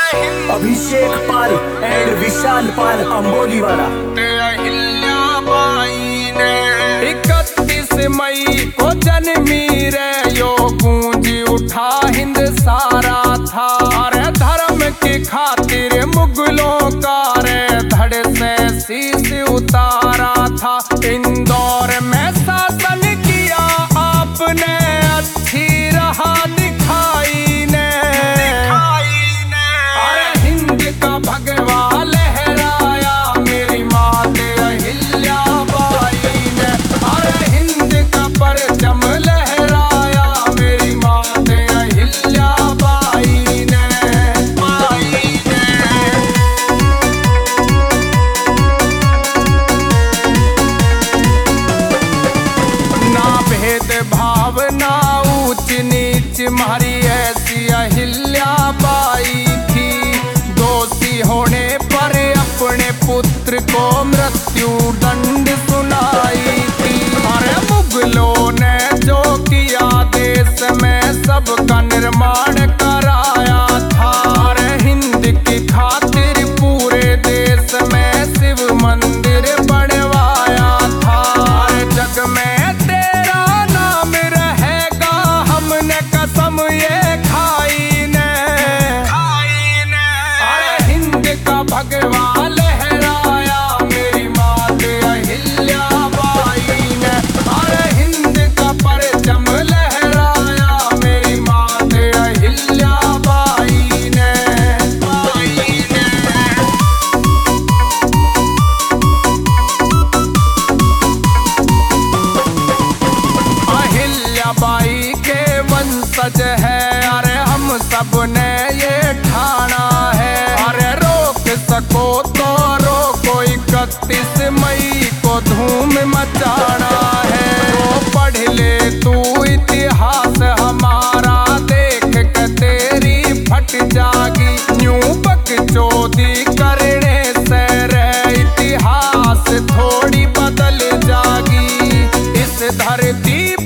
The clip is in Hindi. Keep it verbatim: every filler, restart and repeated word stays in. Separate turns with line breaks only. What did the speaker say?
अभिषेक पाल एंड विशाल पाल अंबोलीवाला।
इकतीस मई को जन्मी रे यो गूंज उठा हिंद सारा था। अरे धर्म की खातिर मुगलों का रे धड़ से शीश उतारा था। इंदौर में शासन किया आपने, अच्छी राह दिखाई ने। अरे हिंद का भगवा लहराया मेरी मात अहिल्या बाई ने। अरे हिंद का परचम लहराया मेरी मात अहिल्या बाई ने। बाई ने ना भेद भाव ना ऊंच नीच, मारी ऐसी अहिल्या बाई थी। दोषी होने पर अपने पुत्र को मृत्यु दंड सुनाई थी। अरे मुगलों ने जो किया देश में सबका निर्माण कराया था। अरे हिंद की खातिर पूरे देश में शिव मंदिर बनवाया था। अरे जग में तेरा नाम रहेगा, हमने कसम ये खाई ने। अरे हिंद का भगवा लहराया मेरी मात अहिल्या बाई ने। अरे हिंद का परचम लहराया मेरी मात अहिल्या बाई ने। बाई ने अहिल्या बाई के वंशज है, अरे हम सब ने ये ठाना है। अरे रोक सको तो रोको, इकतीस मई को धूम मचाना है। तो पढ़ ले तू इतिहास हमारा, देख के तेरी फट जागी। न्यू बकचोदी करने से रे इतिहास थोड़ी बदल जागी। इस धरती